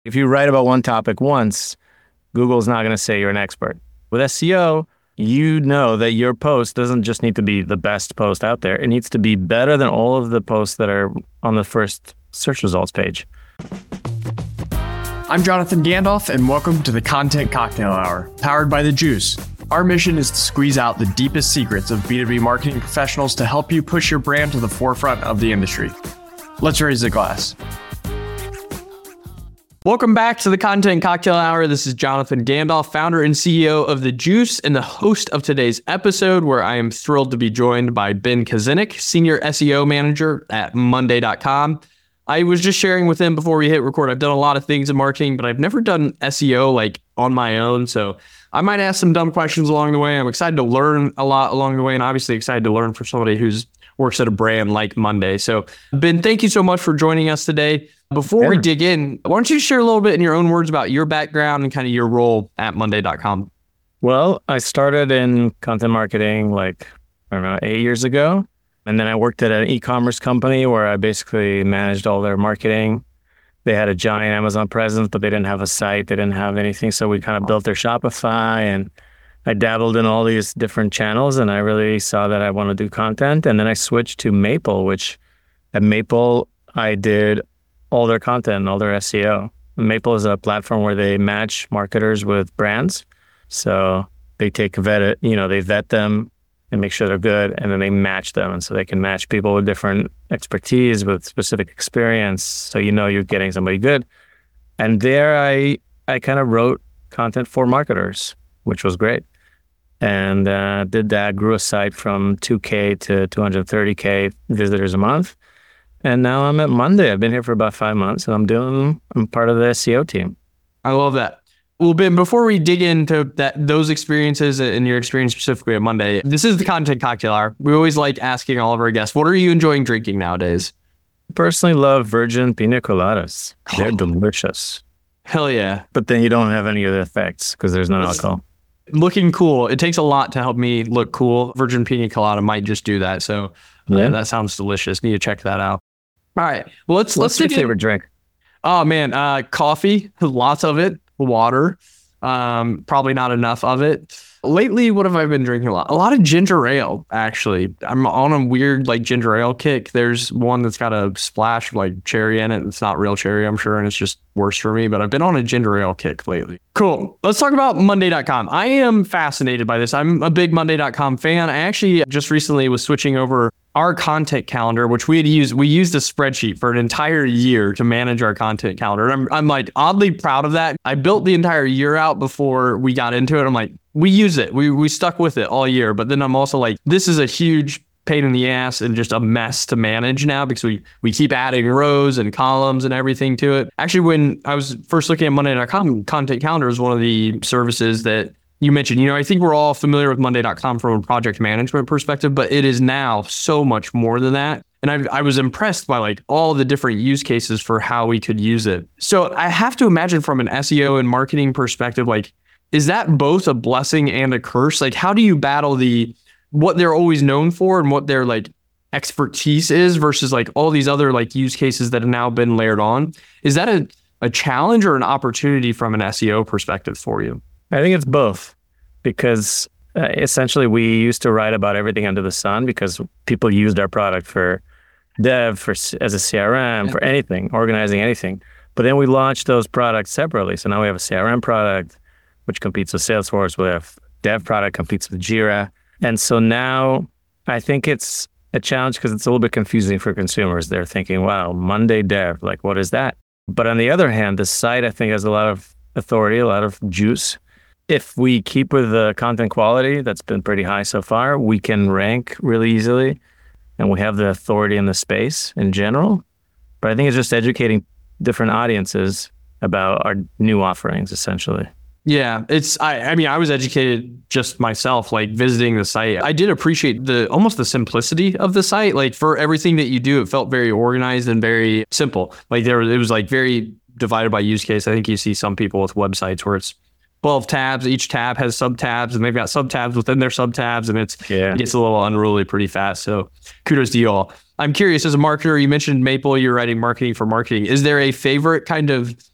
If you write about one topic once, Google's not going to say you're an expert. With SEO, you know that your post doesn't just need to be the best post out there. It needs to be better than all of the posts that are on the first search results page. I'm Jonathan Gandalf, and welcome to the Content Cocktail Hour, powered by The Juice. Our mission is to squeeze out the deepest secrets of B2B marketing professionals to help you push your brand to the forefront of the industry. Let's raise the glass. Welcome back to the Content Cocktail Hour. This is Jonathan Gandalf, founder and CEO of The Juice and the host of today's episode, where I am thrilled to be joined by Ben Kazinik, Senior SEO Manager at Monday.com. I was just sharing with him before we hit record. I've done a lot of things in marketing, but I've never done SEO like on my own. So I might ask some dumb questions along the way. I'm excited to learn a lot along the way, and obviously excited to learn from somebody who's works at a brand like Monday. So Ben, thank you so much for joining us today. Before we dig in, why don't you share a little bit in your own words about your background and kind of your role at Monday.com? Well, I started in content marketing 8 years ago. And then I worked at an e-commerce company where I basically managed all their marketing. They had a giant Amazon presence, but they didn't have a site. They didn't have anything. So we kind of built their Shopify, and I dabbled in all these different channels, and I really saw that I want to do content. And then I switched to Maple, which at Maple, I did all their content and all their SEO. Maple is a platform where they match marketers with brands. So they they vet them and make sure they're good, and then they match them. And so they can match people with different expertise, with specific experience. So you're getting somebody good. And there I kind of wrote content for marketers, which was great. And did that, grew a site from 2K to 230K visitors a month. And now I'm at Monday. I've been here for about 5 months, and I'm part of the SEO team. I love that. Well, Ben, before we dig into those experiences and your experience specifically at Monday, this is the Content Cocktail Hour. We always like asking all of our guests, what are you enjoying drinking nowadays? I personally love virgin pina coladas. They're delicious. Hell yeah. But then you don't have any of the effects because there's no alcohol. Looking cool. It takes a lot to help me look cool. Virgin pina colada might just do that. So that sounds delicious. Need to check that out. All right. Well, let's your favorite drink? Oh man, coffee, lots of it. Water, probably not enough of it. Lately, what have I been drinking a lot? A lot of ginger ale, actually. I'm on a weird ginger ale kick. There's one that's got a splash of cherry in it. It's not real cherry, I'm sure, and it's just worse for me, but I've been on a ginger ale kick lately. Cool. Let's talk about Monday.com. I am fascinated by this. I'm a big Monday.com fan. I actually just recently was switching over our content calendar, which we used a spreadsheet for an entire year to manage our content calendar. And I'm oddly proud of that. I built the entire year out before we got into it. I'm like, we use it. We stuck with it all year. But then I'm also like, this is a huge pain in the ass and just a mess to manage now because we keep adding rows and columns and everything to it. Actually, when I was first looking at Monday.com, Content Calendar is one of the services that you mentioned. I think we're all familiar with Monday.com from a project management perspective, but it is now so much more than that. And I was impressed by all the different use cases for how we could use it. So I have to imagine from an SEO and marketing perspective, is that both a blessing and a curse? How do you battle what they're always known for and what their expertise is versus all these other use cases that have now been layered on? Is that a challenge or an opportunity from an SEO perspective for you? I think it's both, because essentially we used to write about everything under the sun because people used our product for dev, as a CRM, for anything, organizing anything. But then we launched those products separately. So now we have a CRM product, which competes with Salesforce. We have dev product, competes with Jira. And so now I think it's a challenge because it's a little bit confusing for consumers. They're thinking, wow, Monday dev, what is that? But on the other hand, the site, I think, has a lot of authority, a lot of juice. If we keep with the content quality that's been pretty high so far, we can rank really easily, and we have the authority in the space in general. But I think it's just educating different audiences about our new offerings, essentially. Yeah, I was educated just myself, visiting the site. I did appreciate almost the simplicity of the site. For everything that you do, it felt very organized and very simple. It was very divided by use case. I think you see some people with websites where it's 12 tabs. Each tab has subtabs, and they've got subtabs within their subtabs, and it gets a little unruly pretty fast. So kudos to you all. I'm curious, as a marketer, you mentioned Maple, you're writing marketing for marketing. Is there a favorite kind of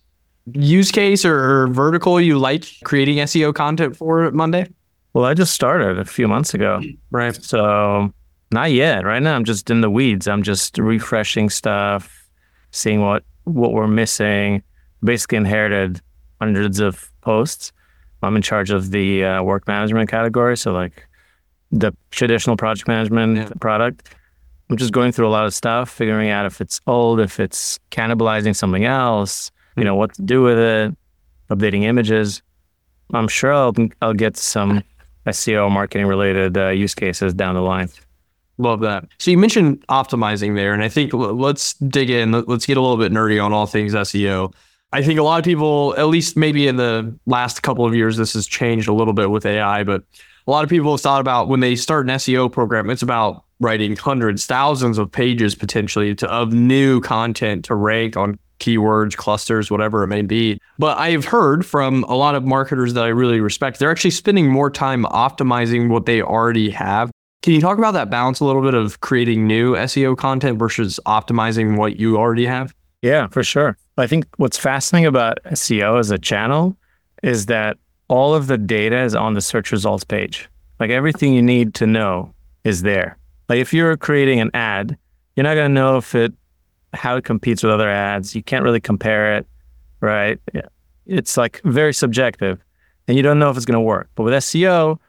use case or vertical you like creating SEO content for Monday? Well, I just started a few months ago. Right. So not yet. Right now, I'm just in the weeds. I'm just refreshing stuff, seeing what we're missing. Basically inherited hundreds of posts. I'm in charge of the work management category. So like the traditional project management product. I'm just going through a lot of stuff, figuring out if it's old, if it's cannibalizing something else, what to do with it, updating images. I'm sure I'll get some SEO marketing related use cases down the line. Love that. So you mentioned optimizing there, and I think let's dig in. Let's get a little bit nerdy on all things SEO. I think a lot of people, at least maybe in the last couple of years, this has changed a little bit with AI, but a lot of people have thought about when they start an SEO program, it's about writing hundreds, thousands of pages potentially of new content to rank on keywords, clusters, whatever it may be. But I've heard from a lot of marketers that I really respect, they're actually spending more time optimizing what they already have. Can you talk about that balance a little bit of creating new SEO content versus optimizing what you already have? Yeah, for sure. I think what's fascinating about SEO as a channel is that all of the data is on the search results page. Like everything you need to know is there. Like if you're creating an ad, you're not going to know how it competes with other ads. You can't really compare it, right? It's like very subjective and you don't know if it's going to work. But with SEO,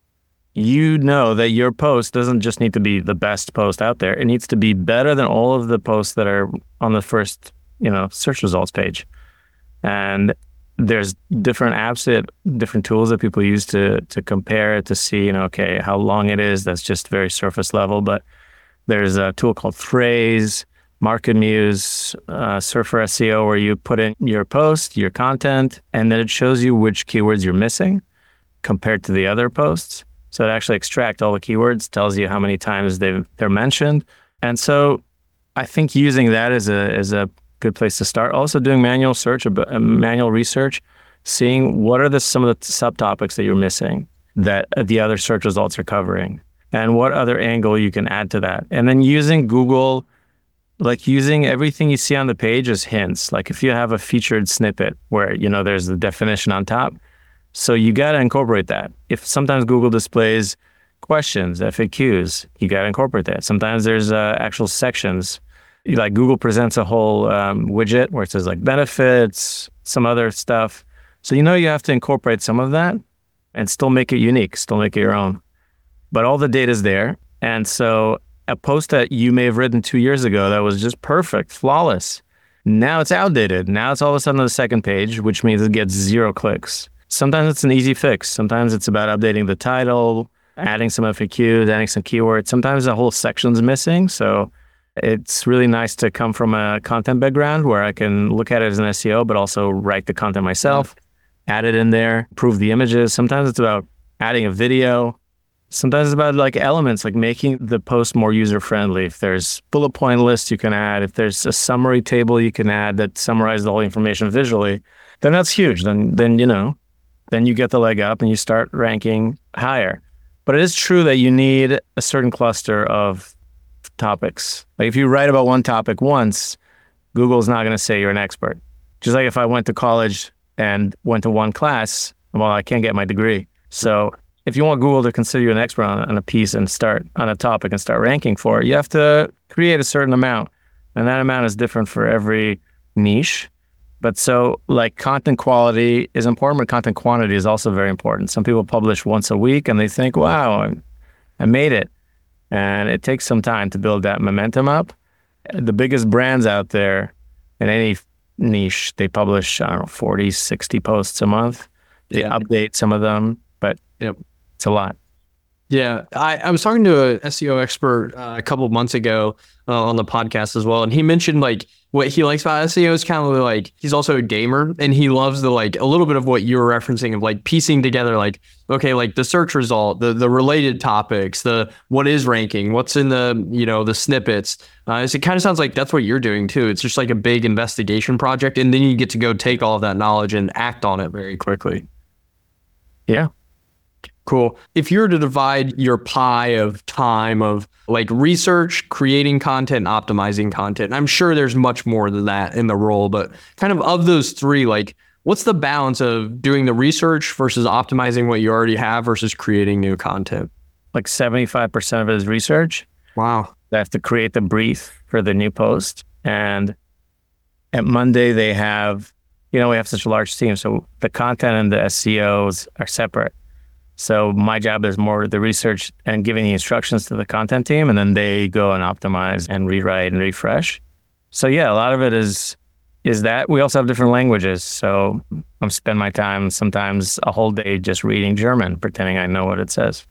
you know that your post doesn't just need to be the best post out there. It needs to be better than all of the posts that are on the first, search results page. And there's different apps, different tools that people use to compare it, to see, okay, how long it is. That's just very surface level. But there's a tool called Phrase, MarketMuse, Surfer SEO, where you put in your post, your content, and then it shows you which keywords you're missing compared to the other posts. So it actually extracts all the keywords, tells you how many times they're mentioned. And so I think using that is a good place to start. Also doing manual research, seeing what are some of the subtopics that you're missing that the other search results are covering, and what other angle you can add to that. And then using Google, like using everything you see on the page as hints. Like if you have a featured snippet where, there's the definition on top, so you got to incorporate that. If sometimes Google displays questions, FAQs, you got to incorporate that. Sometimes there's actual sections. Like Google presents a whole widget where it says like benefits, some other stuff. So you have to incorporate some of that and still make it unique, still make it your own. But all the data is there. And so a post that you may have written 2 years ago that was just perfect, flawless, now it's outdated. Now it's all of a sudden on the second page, which means it gets 0 clicks. Sometimes it's an easy fix. Sometimes it's about updating the title, adding some FAQs, adding some keywords. Sometimes the whole section's missing. So it's really nice to come from a content background where I can look at it as an SEO, but also write the content myself, add it in there, improve the images. Sometimes it's about adding a video. Sometimes it's about like elements, like making the post more user-friendly. If there's bullet point lists you can add, if there's a summary table you can add that summarizes all the information visually, then that's huge. Then you get the leg up and you start ranking higher. But it is true that you need a certain cluster of topics. Like if you write about one topic once, Google's not going to say you're an expert. Just like if I went to college and went to one class, well, I can't get my degree. So if you want Google to consider you an expert on a piece and start on a topic and start ranking for it, you have to create a certain amount. And that amount is different for every niche. But so like content quality is important, but content quantity is also very important. Some people publish once a week and they think, wow, I made it. And it takes some time to build that momentum up. The biggest brands out there in any niche, they publish, 40, 60 posts a month. They update some of them, but it's a lot. Yeah, I was talking to a SEO expert a couple of months ago on the podcast as well, and he mentioned like what he likes about SEO is kind of like he's also a gamer, and he loves the like a little bit of what you were referencing of like piecing together like okay, like the search result, the related topics, the what is ranking, what's in the the snippets. So it kind of sounds like that's what you're doing too. It's just like a big investigation project, and then you get to go take all of that knowledge and act on it very quickly. Yeah. Cool. If you were to divide your pie of time of like research, creating content, optimizing content, I'm sure there's much more than that in the role, but kind of those three, like What's the balance of doing the research versus optimizing what you already have versus creating new content? Like 75% of it is research. Wow. They have to create the brief for the new post. And at Monday, they have, we have such a large team. So the content and the SEOs are separate. So my job is more the research and giving the instructions to the content team. And then they go and optimize and rewrite and refresh. So yeah, a lot of it is that. We also have different languages. So I'm spend my time sometimes a whole day just reading German, pretending I know what it says.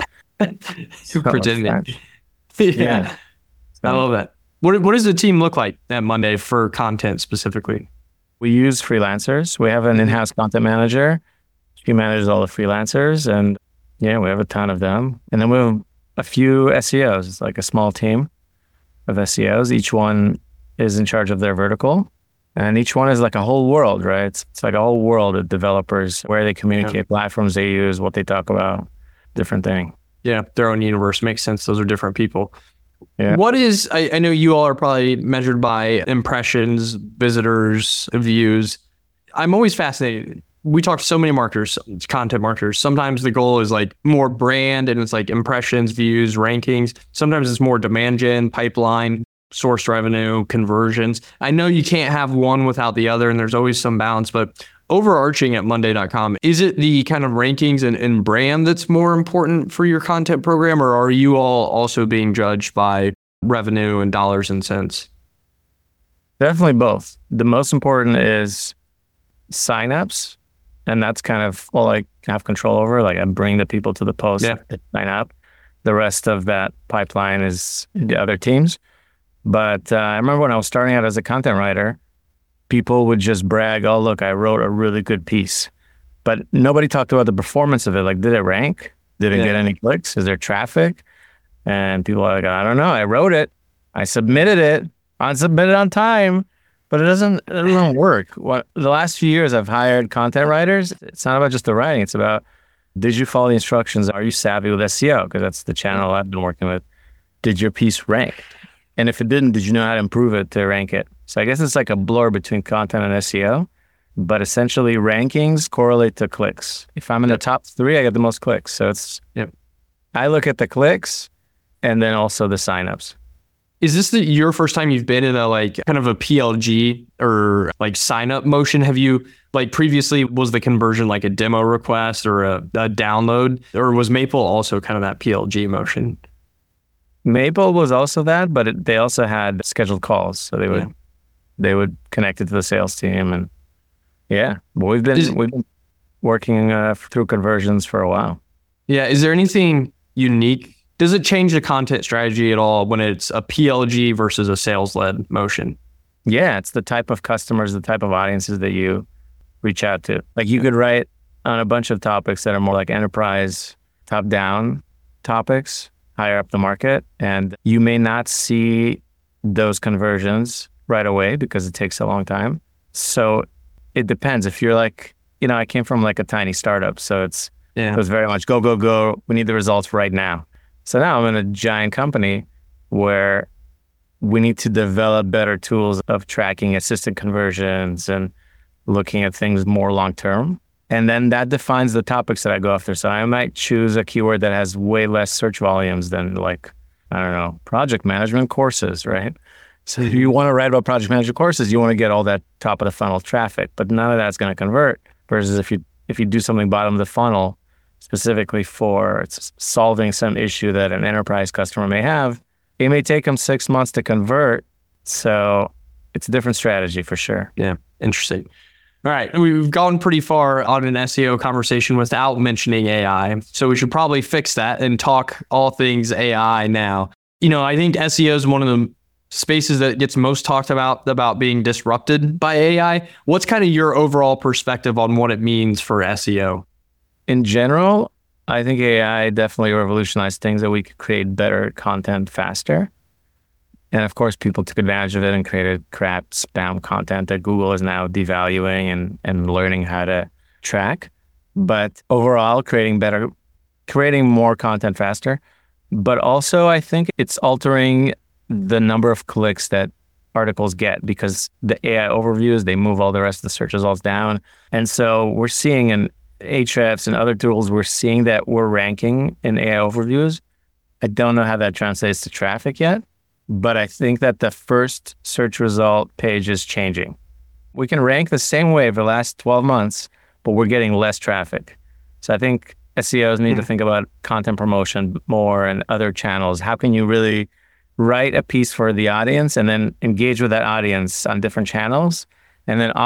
Pretending. Yeah. I love that. What does the team look like at Monday for content specifically? We use freelancers. We have an in-house content manager. She manages all the freelancers, and we have a ton of them. And then we have a few SEOs. It's like a small team of SEOs. Each one is in charge of their vertical, and each one is like a whole world, right? It's like a whole world of developers, where they communicate, platforms they use, what they talk about, different thing. Yeah, their own universe. Makes sense. Those are different people. Yeah. What is, I know you all are probably measured by impressions, visitors, views. I'm always fascinated. We talk to so many marketers, content marketers. Sometimes the goal is like more brand and it's like impressions, views, rankings. Sometimes it's more demand gen, pipeline, source revenue, conversions. I know you can't have one without the other and there's always some balance, but overarching at Monday.com, is it the kind of rankings and brand that's more important for your content program, or are you all also being judged by revenue and dollars and cents? Definitely both. The most important is signups, and that's kind of all I have control over. Like I bring the people to the post that sign up. The rest of that pipeline is the other teams. But I remember when I was starting out as a content writer, people would just brag, oh, look, I wrote a really good piece. But nobody talked about the performance of it. Like, did it rank? Did it get any clicks? Is there traffic? And people are like, I don't know. I wrote it. I submitted it. I submitted on time. But it doesn't work. The last few years I've hired content writers. It's not about just the writing. It's about, did you follow the instructions? Are you savvy with SEO? Because that's the channel I've been working with. Did your piece rank? And if it didn't, did you know how to improve it to rank it? So I guess it's like a blur between content and SEO, but essentially rankings correlate to clicks. If I'm in the top 3, I get the most clicks. So it's, I look at the clicks and then also the signups. Is this your first time you've been in a like kind of a PLG or like sign up motion? Have you like previously, was the conversion like a demo request or a download, or was Maple also kind of that PLG motion? Maple was also that, but they also had scheduled calls. So they would connect it to the sales team, and we've been working through conversions for a while. Yeah. Is there anything unique? Does it change the content strategy at all when it's a PLG versus a sales-led motion? Yeah, it's the type of customers, the type of audiences that you reach out to. Like you could write on a bunch of topics that are more like enterprise, top-down topics, higher up the market, and you may not see those conversions right away because it takes a long time. So it depends. If you're like, I came from like a tiny startup, so it was very much go, go, go. We need the results right now. So now I'm in a giant company where we need to develop better tools of tracking assisted conversions and looking at things more long-term. And then that defines the topics that I go after. So I might choose a keyword that has way less search volumes than like, I don't know, project management courses, right? So if you want to write about project management courses, you want to get all that top of the funnel traffic, but none of that's going to convert. Versus if you do something bottom of the funnel, specifically for solving some issue that an enterprise customer may have, it may take them 6 months to convert. So it's a different strategy for sure. Yeah, interesting. All right, we've gone pretty far on an SEO conversation without mentioning AI. So we should probably fix that and talk all things AI now. I think SEO is one of the spaces that gets most talked about being disrupted by AI. What's kind of your overall perspective on what it means for SEO? In general, I think AI definitely revolutionized things that we could create better content faster. And of course, people took advantage of it and created crap spam content that Google is now devaluing and learning how to track. But overall, creating more content faster. But also, I think it's altering the number of clicks that articles get because the AI overviews, they move all the rest of the search results down. And so we're seeing in Ahrefs and other tools, we're seeing that we're ranking in AI overviews. I don't know how that translates to traffic yet, but I think that the first search result page is changing. We can rank the same way for the last 12 months, but we're getting less traffic. So I think SEOs need to think about content promotion more and other channels. How can you really write a piece for the audience and then engage with that audience on different channels and then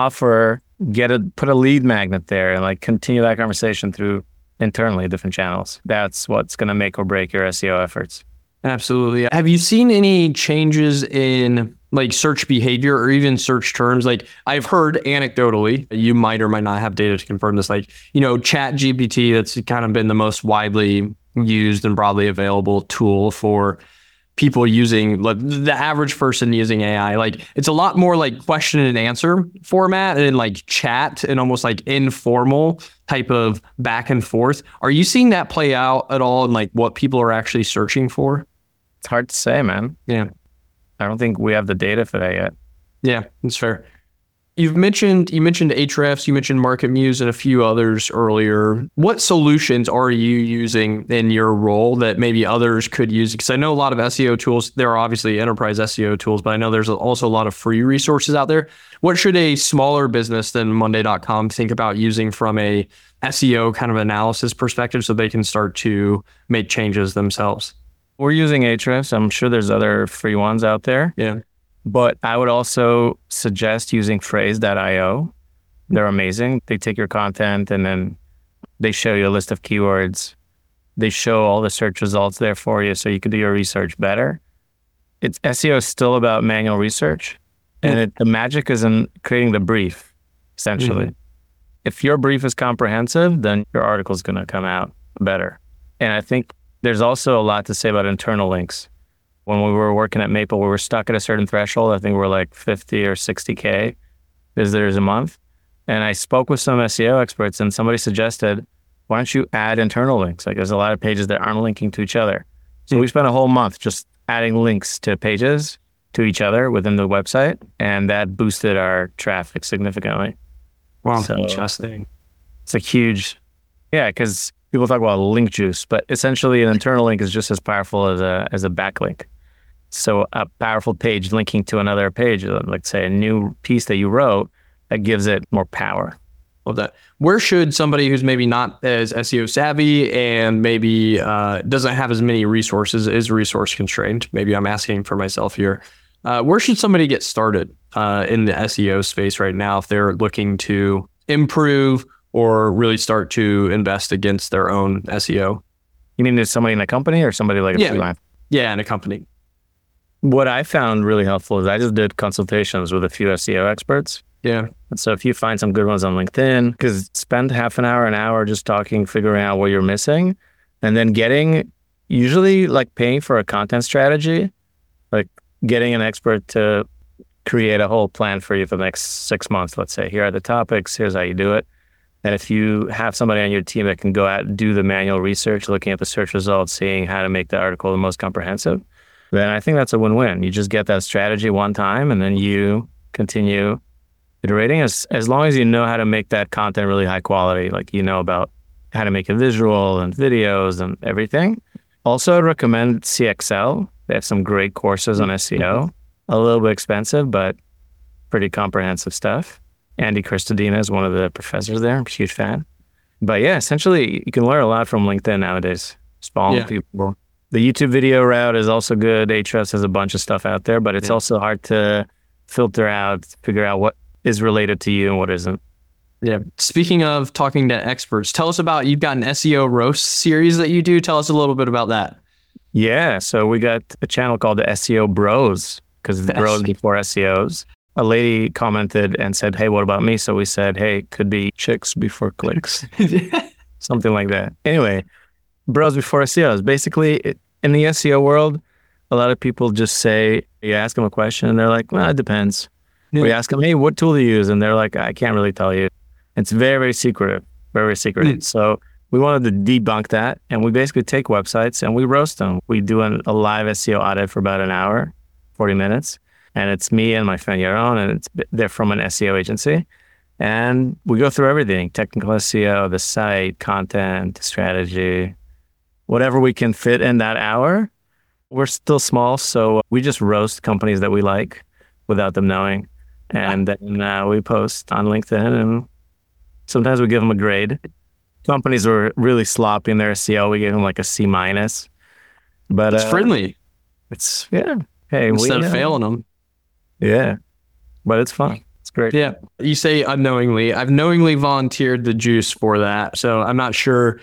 put a lead magnet there and like continue that conversation through internally different channels. That's what's going to make or break your SEO efforts. Absolutely. Have you seen any changes in like search behavior or even search terms? Like I've heard anecdotally, you might or might not have data to confirm this, like, Chat GPT, that's kind of been the most widely used and broadly available tool for people using, like the average person using AI. Like it's a lot more like question and answer format and like chat and almost like informal type of back and forth. Are you seeing that play out at all in like what people are actually searching for? It's hard to say, man. Yeah. I don't think we have the data for that yet. Yeah, that's fair. You mentioned Ahrefs, you mentioned MarketMuse and a few others earlier. What solutions are you using in your role that maybe others could use? Because I know a lot of SEO tools, there are obviously enterprise SEO tools, but I know there's also a lot of free resources out there. What should a smaller business than Monday.com think about using from a SEO kind of analysis perspective so they can start to make changes themselves? We're using Ahrefs. I'm sure there's other free ones out there. Yeah. But I would also suggest using Phrase.io. They're amazing. They take your content and then they show you a list of keywords. They show all the search results there for you so you can do your research better. SEO is still about manual research. And the magic is in creating the brief, essentially. Mm-hmm. If your brief is comprehensive, then your article is going to come out better. And I think there's also a lot to say about internal links. When we were working at Maple, we were stuck at a certain threshold. I think we're like 50 or 60K visitors a month. And I spoke with some SEO experts and somebody suggested, why don't you add internal links? Like there's a lot of pages that aren't linking to each other. So we spent a whole month just adding links to pages to each other within the website. And that boosted our traffic significantly. Wow, so interesting. It's a huge, because people talk about link juice, but essentially an internal link is just as powerful as a backlink. So a powerful page linking to another page, like say a new piece that you wrote, that gives it more power. Love that. Where should somebody who's maybe not as SEO savvy and maybe doesn't have as many resources, is resource constrained, maybe I'm asking for myself here, where should somebody get started in the SEO space right now if they're looking to improve or really start to invest against their own SEO? You mean there's somebody in a company or somebody like a freelancer? Yeah, in a company. What I found really helpful is I just did consultations with a few SEO experts. Yeah. And so if you find some good ones on LinkedIn, because spend half an hour just talking, figuring out what you're missing, and then usually like paying for a content strategy, like getting an expert to create a whole plan for you for the next 6 months. Let's say, here are the topics, here's how you do it. And if you have somebody on your team that can go out and do the manual research, looking at the search results, seeing how to make the article the most comprehensive, then I think that's a win-win. You just get that strategy one time and then you continue iterating as long as you know how to make that content really high quality, like you know about how to make a visual and videos and everything. Also, I'd recommend CXL. They have some great courses on SEO. A little bit expensive, but pretty comprehensive stuff. Andy Christodina is one of the professors there. I'm a huge fan. But yeah, essentially, you can learn a lot from LinkedIn nowadays. Just following people. The YouTube video route is also good. Ahrefs has a bunch of stuff out there, but it's also hard to filter out, figure out what is related to you and what isn't. Yeah. Speaking of talking to experts, tell us about, you've got an SEO roast series that you do. Tell us a little bit about that. Yeah. So we got a channel called the SEO Bros, because it's bros before SEOs. A lady commented and said, hey, what about me? So we said, hey, could be chicks before clicks. Something like that. Anyway, bros before SEOs. Basically, in the SEO world, a lot of people just say, you ask them a question and they're like, well, it depends. Yeah. We ask them, hey, what tool do you use? And they're like, I can't really tell you. It's very, very secretive, very, very secretive. So we wanted to debunk that. And we basically take websites and we roast them. We do a live SEO audit for about an hour, 40 minutes. And it's me and my friend Yaron, and they're from an SEO agency. And we go through everything, technical SEO, the site, content, strategy, whatever we can fit in that hour. We're still small, so we just roast companies that we like without them knowing. And then we post on LinkedIn, and sometimes we give them a grade. Companies were really sloppy in their SEO. We gave them like a C-. But It's friendly Hey, instead of failing them. Yeah. But it's fun. It's great. Yeah. You say unknowingly. I've knowingly volunteered the juice for that. So I'm not sure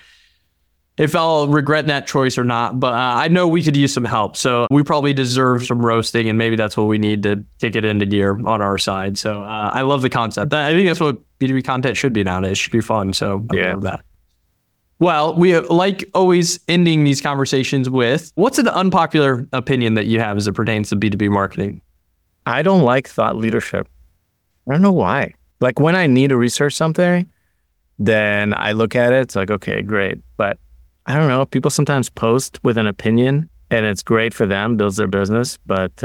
if I'll regret that choice or not, but I know we could use some help. So we probably deserve some roasting, and maybe that's what we need to kick it into gear on our side. So I love the concept. I think that's what B2B content should be nowadays. It should be fun. So I love that. Well, we like always ending these conversations with, what's an unpopular opinion that you have as it pertains to B2B marketing? I don't like thought leadership. I don't know why. Like when I need to research something, then I look at it. It's like, okay, great. But I don't know. People sometimes post with an opinion and it's great for them, builds their business. But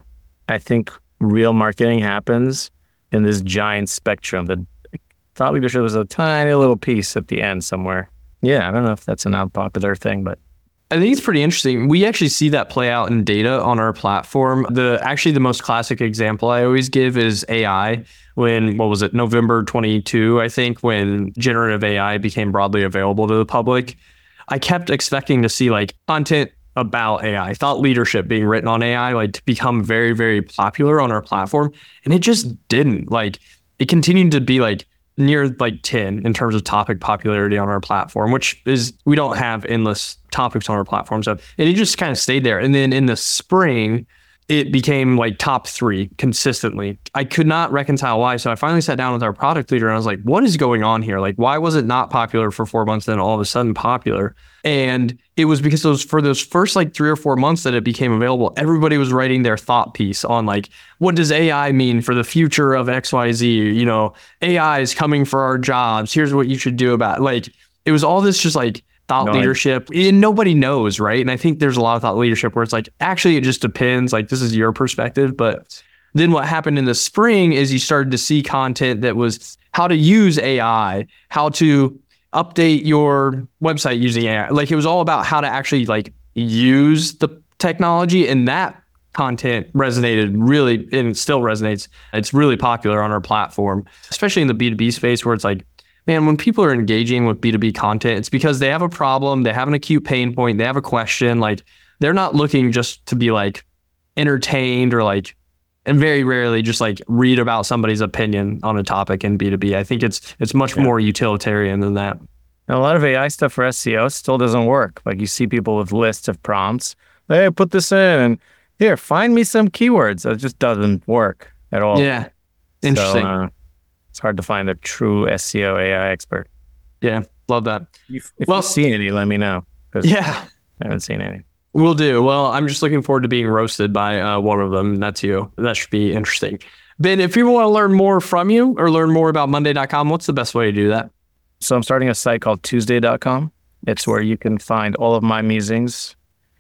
I think real marketing happens in this giant spectrum. The thought leadership is a tiny little piece at the end somewhere. Yeah, I don't know if that's an unpopular thing, but I think it's pretty interesting. We actually see that play out in data on our platform. The most classic example I always give is AI. When, November 22, I think, when generative AI became broadly available to the public, I kept expecting to see like content about AI, thought leadership being written on AI, like to become very, very popular on our platform. And it just didn't. Like it continued to be like near like 10 in terms of topic popularity on our platform, which is, we don't have endless topics on our platform. So it just kind of stayed there. And then in the spring, it became like top 3 consistently. I could not reconcile why. So I finally sat down with our product leader and I was like, what is going on here? Like, why was it not popular for 4 months, then all of a sudden popular? And it was because for those first like 3 or 4 months that it became available, everybody was writing their thought piece on like, what does AI mean for the future of XYZ? You know, AI is coming for our jobs. Here's what you should do about it. Like, it was all this just like thought leadership, and nobody knows, right? And I think there's a lot of thought leadership where it's like, actually, it just depends. Like, this is your perspective. But then what happened in the spring is you started to see content that was how to use AI, how to update your website using AI. Like, it was all about how to actually like use the technology, and that content resonated really, and it still resonates. It's really popular on our platform, especially in the B2B space where it's like, man, when people are engaging with B2B content, it's because they have a problem, they have an acute pain point, they have a question. Like, they're not looking just to be like entertained or like, and very rarely just like read about somebody's opinion on a topic in B2B. I think it's much more utilitarian than that. And a lot of AI stuff for SEO still doesn't work. Like, you see people with lists of prompts. Hey, put this in and here, find me some keywords. It just doesn't work at all. Yeah. Interesting. So, it's hard to find a true SEO AI expert. Yeah, love that. If you see any, let me know. Yeah. I haven't seen any. Will do. Well, I'm just looking forward to being roasted by one of them. That's you. That should be interesting. Ben, if people want to learn more from you or learn more about Monday.com, what's the best way to do that? So I'm starting a site called Tuesday.com. It's where you can find all of my musings.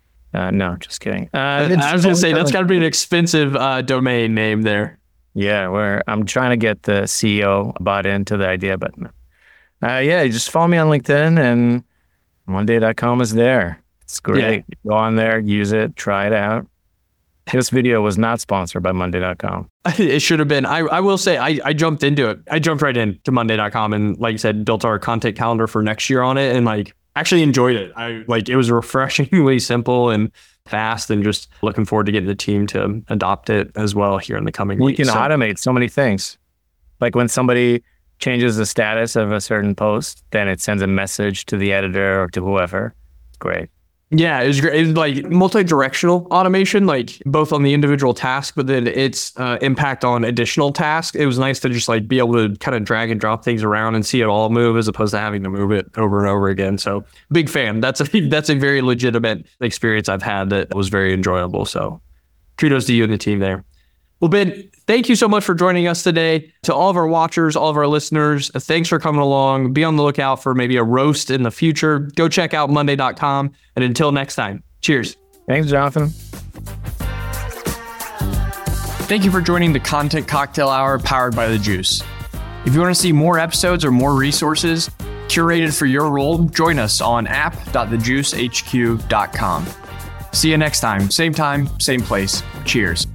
No, just kidding. I was going to say, that's got to be an expensive domain name there. Yeah, where I'm trying to get the CEO bought into the idea, but you just follow me on LinkedIn, and Monday.com is there. It's great. Yeah. Go on there, use it, try it out. This video was not sponsored by Monday.com. It should have been. I will say, I jumped into it. I jumped right into Monday.com and, like you said, built our content calendar for next year on it, and like actually enjoyed it. It was refreshingly simple and fast, and just looking forward to getting the team to adopt it as well here in the coming weeks. We can automate so many things. Like when somebody changes the status of a certain post, then it sends a message to the editor or to whoever. It's great. Yeah, it was great. It was like multi-directional automation, like both on the individual task, but then its impact on additional tasks. It was nice to just like be able to kind of drag and drop things around and see it all move, as opposed to having to move it over and over again. So big fan. That's a very legitimate experience I've had that was very enjoyable. So kudos to you and the team there. Well, Ben, thank you so much for joining us today. To all of our watchers, all of our listeners, thanks for coming along. Be on the lookout for maybe a roast in the future. Go check out Monday.com. And until next time, cheers. Thanks, Jonathan. Thank you for joining the Content Cocktail Hour powered by The Juice. If you want to see more episodes or more resources curated for your role, join us on app.thejuicehq.com. See you next time, same place. Cheers.